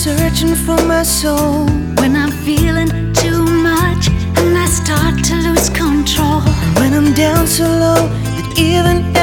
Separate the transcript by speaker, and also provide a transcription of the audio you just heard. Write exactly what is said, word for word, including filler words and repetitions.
Speaker 1: searching for my soul.
Speaker 2: When I'm feeling too much and I start to lose control.
Speaker 1: And when I'm down so low that even